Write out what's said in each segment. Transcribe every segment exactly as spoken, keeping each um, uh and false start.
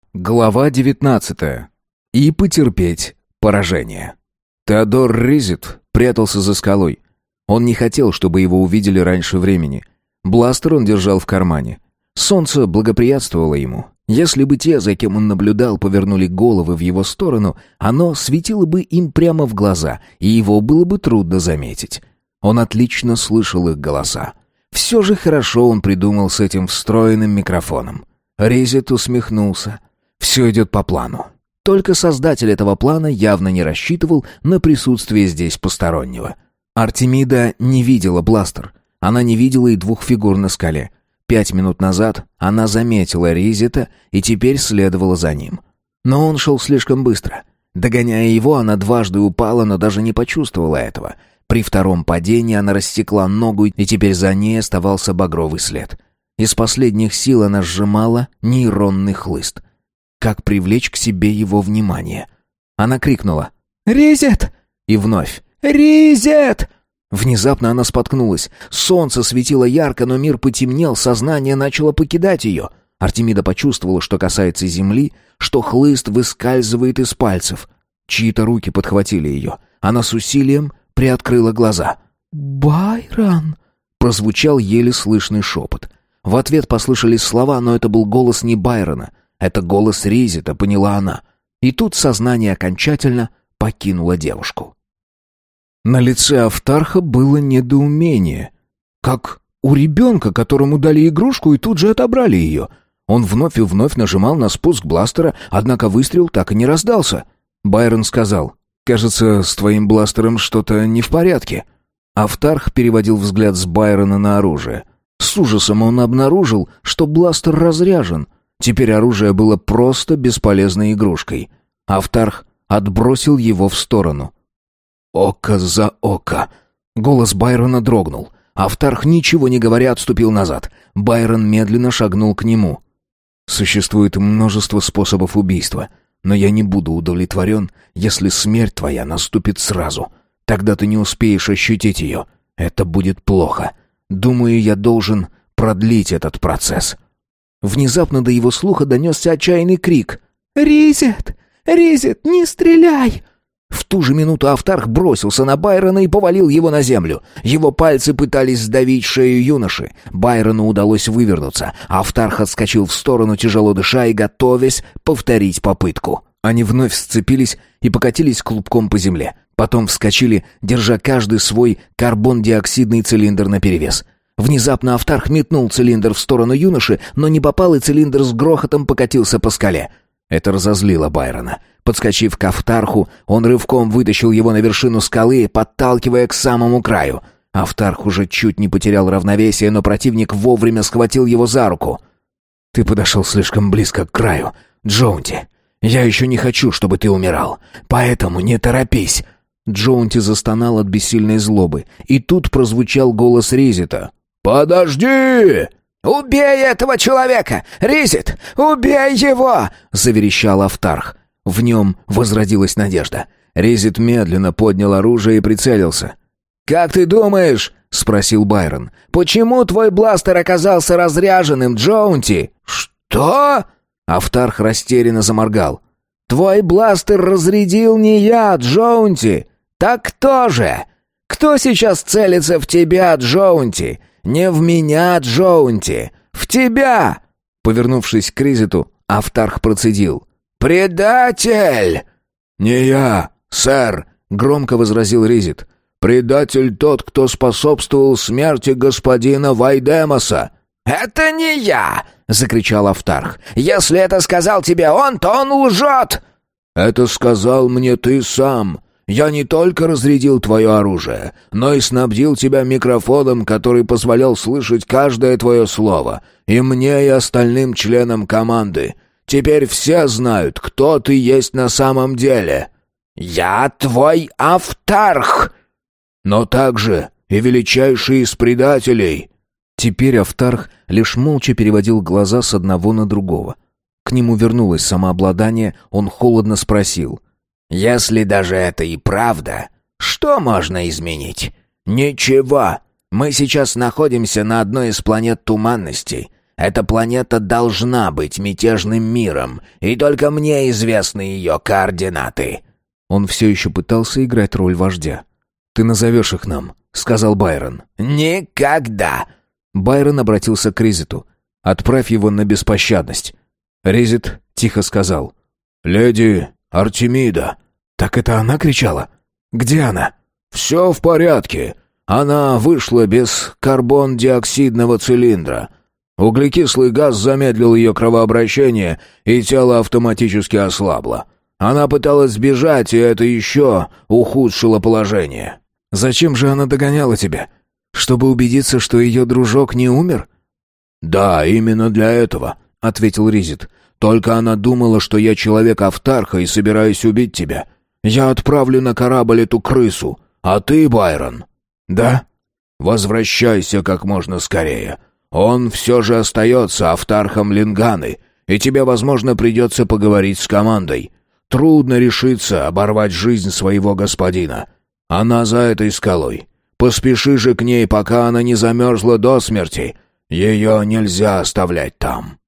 Глава девятнадцатая. И потерпеть поражение. Теодор Ризет прятался за скалой. Он не хотел, чтобы его увидели раньше времени. Бластер он держал в кармане. Солнце благоприятствовало ему. Если бы те, за кем он наблюдал, повернули головы в его сторону, оно светило бы им прямо в глаза, и его было бы трудно заметить. Он отлично слышал их голоса. Все же хорошо он придумал с этим встроенным микрофоном. Ризет усмехнулся. Все идет по плану. Только создатель этого плана явно не рассчитывал на присутствие здесь постороннего. Артемида не видела бластер. Она не видела и двух фигур на скале. Пять минут назад она заметила Ризета и теперь следовала за ним. Но он шел слишком быстро. Догоняя его, она дважды упала, но даже не почувствовала этого. При втором падении она рассекла ногу, и теперь за ней оставался багровый след. Из последних сил она сжимала нейронный хлыст. Как привлечь к себе его внимание? Она крикнула «Ризет!» и вновь «Ризет!». Внезапно она споткнулась. Солнце светило ярко, но мир потемнел, сознание начало покидать ее. Артемида почувствовала, что касается земли, что хлыст выскальзывает из пальцев. Чьи-то руки подхватили ее. Она с усилием приоткрыла глаза. «Байрон!» — прозвучал еле слышный шепот. В ответ послышались слова, но это был голос не Байрона. Это голос Ризета, поняла она. И тут сознание окончательно покинуло девушку. На лице Автарха было недоумение. Как у ребенка, которому дали игрушку и тут же отобрали ее. Он вновь и вновь нажимал на спуск бластера, однако выстрел так и не раздался. Байрон сказал: «Кажется, с твоим бластером что-то не в порядке». Автарх переводил взгляд с Байрона на оружие. С ужасом он обнаружил, что бластер разряжен. Теперь оружие было просто бесполезной игрушкой. Автарх отбросил его в сторону. «Око за око!» Голос Байрона дрогнул. Автарх, ничего не говоря, отступил назад. Байрон медленно шагнул к нему. «Существует множество способов убийства, но я не буду удовлетворен, если смерть твоя наступит сразу. Тогда ты не успеешь ощутить ее. Это будет плохо. Думаю, я должен продлить этот процесс». Внезапно до его слуха донесся отчаянный крик. «Ризет! Ризет, не стреляй!» В ту же минуту Автарх бросился на Байрона и повалил его на землю. Его пальцы пытались сдавить шею юноши. Байрону удалось вывернуться. Автарх отскочил в сторону, тяжело дыша и готовясь повторить попытку. Они вновь сцепились и покатились клубком по земле. Потом вскочили, держа каждый свой карбон-диоксидный цилиндр наперевес. Внезапно Автарх метнул цилиндр в сторону юноши, но не попал, и цилиндр с грохотом покатился по скале. Это разозлило Байрона. Подскочив к Автарху, он рывком вытащил его на вершину скалы, подталкивая к самому краю. Автарх уже чуть не потерял равновесие, но противник вовремя схватил его за руку. «Ты подошел слишком близко к краю, Джоунти. Я еще не хочу, чтобы ты умирал, поэтому не торопись». Джоунти застонал от бессильной злобы, и тут прозвучал голос Ризета. «Подожди!» «Убей этого человека! Ризет, убей его!» — заверещал Автарх. В нем возродилась надежда. Ризет медленно поднял оружие и прицелился. «Как ты думаешь?» — спросил Байрон. «Почему твой бластер оказался разряженным, Джоунти?» «Что?» — Автарх растерянно заморгал. «Твой бластер разрядил не я, Джоунти. Так кто же? Кто сейчас целится в тебя, Джоунти? Не в меня, Джоунти, в тебя!» Повернувшись к Ризету, Автарх процедил. «Предатель!» «Не я, сэр», — громко возразил Ризет. «Предатель тот, кто способствовал смерти господина Вайдемоса». «Это не я!» — закричал Автарх. «Если это сказал тебе он, то он лжет!» «Это сказал мне ты сам. Я не только разрядил твое оружие, но и снабдил тебя микрофоном, который позволял слышать каждое твое слово, и мне, и остальным членам команды. Теперь все знают, кто ты есть на самом деле». «Я твой Автарх!» «Но также и величайший из предателей». Теперь Автарх лишь молча переводил глаза с одного на другого. К нему вернулось самообладание, он холодно спросил. «Если даже это и правда, что можно изменить? Ничего. Мы сейчас находимся на одной из планет туманностей. Эта планета должна быть мятежным миром, и только мне известны ее координаты». Он все еще пытался играть роль вождя. «Ты назовешь их нам», — сказал Байрон. «Никогда!» Байрон обратился к Ризету. «Отправь его на беспощадность». Ризет тихо сказал. «Леди Артемида». «Так это она кричала? Где она?» «Все в порядке. Она вышла без карбон-диоксидного цилиндра. Углекислый газ замедлил ее кровообращение, и тело автоматически ослабло. Она пыталась сбежать, и это еще ухудшило положение». «Зачем же она догоняла тебя? Чтобы убедиться, что ее дружок не умер?» «Да, именно для этого», — ответил Ризет. «Только она думала, что я человек Автарха и собираюсь убить тебя. Я отправлю на корабль эту крысу, а ты, Байрон...» «Да?» «Возвращайся как можно скорее. Он все же остается Автархом Линганы, и тебе, возможно, придется поговорить с командой. Трудно решиться оборвать жизнь своего господина. Она за этой скалой. Поспеши же к ней, пока она не замерзла до смерти. Ее нельзя оставлять там».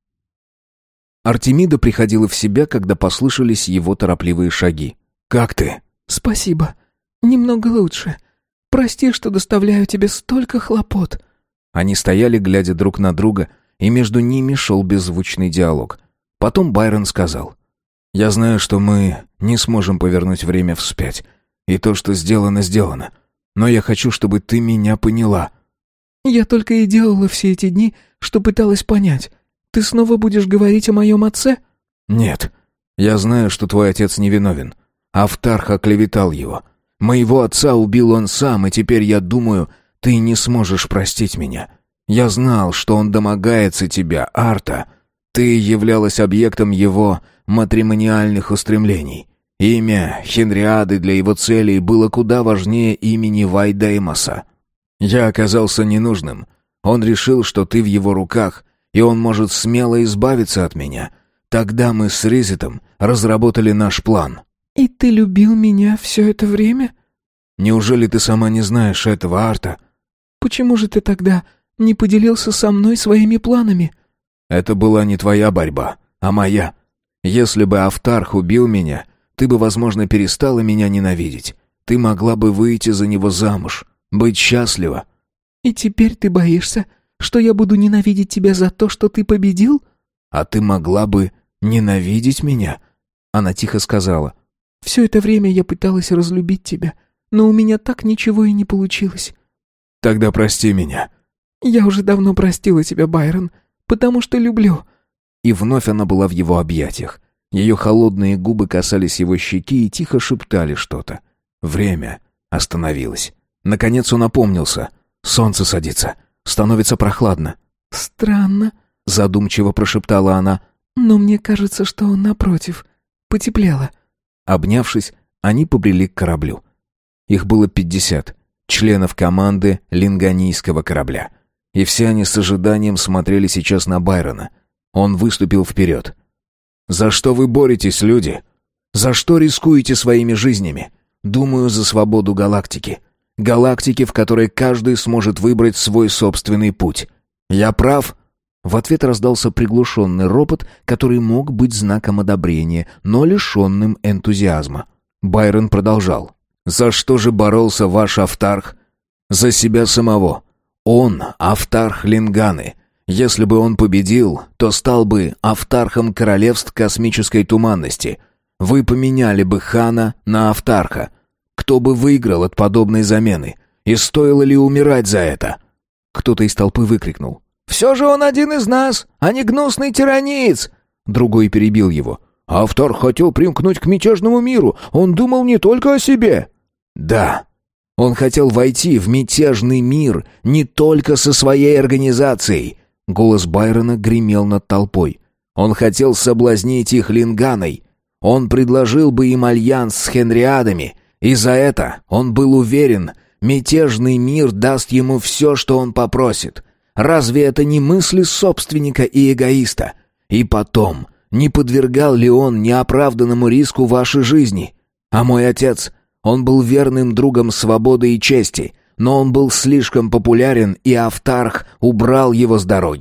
Артемида приходила в себя, когда послышались его торопливые шаги. «Как ты?» «Спасибо. Немного лучше. Прости, что доставляю тебе столько хлопот». Они стояли, глядя друг на друга, и между ними шел беззвучный диалог. Потом Байрон сказал: «Я знаю, что мы не сможем повернуть время вспять, и то, что сделано, сделано. Но я хочу, чтобы ты меня поняла». «Я только и делала все эти дни, что пыталась понять. Ты снова будешь говорить о моем отце?» «Нет. Я знаю, что твой отец невиновен. Автарх оклеветал его. Моего отца убил он сам, и теперь я думаю, ты не сможешь простить меня. Я знал, что он домогается тебя, Арта. Ты являлась объектом его матримониальных устремлений. Имя Хенриады для его целей было куда важнее имени Вайдеймоса. Я оказался ненужным. Он решил, что ты в его руках, и он может смело избавиться от меня. Тогда мы с Ризетом разработали наш план». «И ты любил меня все это время?» «Неужели ты сама не знаешь этого, Арта?» «Почему же ты тогда не поделился со мной своими планами?» «Это была не твоя борьба, а моя. Если бы Автарх убил меня, ты бы, возможно, перестала меня ненавидеть. Ты могла бы выйти за него замуж, быть счастлива». «И теперь ты боишься, что я буду ненавидеть тебя за то, что ты победил?» «А ты могла бы ненавидеть меня?» Она тихо сказала. «Все это время я пыталась разлюбить тебя, но у меня так ничего и не получилось». «Тогда прости меня». «Я уже давно простила тебя, Байрон, потому что люблю». И вновь она была в его объятиях. Ее холодные губы касались его щеки и тихо шептали что-то. Время остановилось. Наконец он опомнился. Солнце садится. Становится прохладно. «Странно», — задумчиво прошептала она. «Но мне кажется, что он, напротив, потеплело». Обнявшись, они побрели к кораблю. Их было пятьдесят членов команды линганийского корабля. И все они с ожиданием смотрели сейчас на Байрона. Он выступил вперед. «За что вы боретесь, люди? За что рискуете своими жизнями? Думаю, за свободу галактики. Галактики, в которой каждый сможет выбрать свой собственный путь. Я прав?» В ответ раздался приглушенный ропот, который мог быть знаком одобрения, но лишенным энтузиазма. Байрон продолжал. «За что же боролся ваш Автарх? За себя самого. Он — Автарх Линганы. Если бы он победил, то стал бы Автархом королевств космической туманности. Вы поменяли бы Хана на Автарха. Кто бы выиграл от подобной замены? И стоило ли умирать за это?» Кто-то из толпы выкрикнул. «Все же он один из нас, а не гнусный тираниец!» Другой перебил его. «Автарх хотел примкнуть к мятежному миру, он думал не только о себе». «Да, он хотел войти в мятежный мир не только со своей организацией». Голос Байрона гремел над толпой. «Он хотел соблазнить их Линганой. Он предложил бы им альянс с Хенриадами, и за это, он был уверен, мятежный мир даст ему все, что он попросит. Разве это не мысли собственника и эгоиста? И потом, не подвергал ли он неоправданному риску вашей жизни? А мой отец, он был верным другом свободы и чести, но он был слишком популярен, и Автарх убрал его с дороги.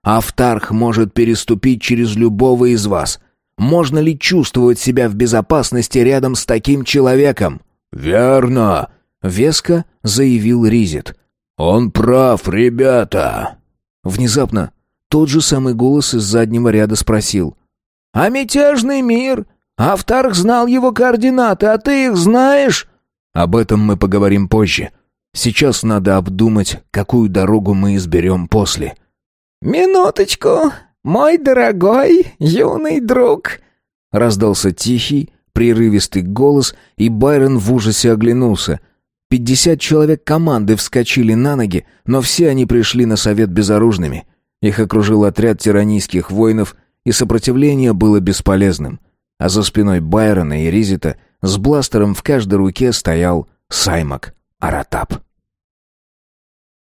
Автарх может переступить через любого из вас. Можно ли чувствовать себя в безопасности рядом с таким человеком?» «Верно», — веско заявил Ризит. «Он прав, ребята». Внезапно тот же самый голос из заднего ряда спросил. «А мятежный мир? Автарх знал его координаты, а ты их знаешь?» «Об этом мы поговорим позже. Сейчас надо обдумать, какую дорогу мы изберем после». «Минуточку, мой дорогой юный друг!» Раздался тихий, прерывистый голос, и Байрон в ужасе оглянулся. Пятьдесят человек команды вскочили на ноги, но все они пришли на совет безоружными. Их окружил отряд тиранийских воинов, и сопротивление было бесполезным. А за спиной Байрона и Ризита с бластером в каждой руке стоял Саймак Аратап.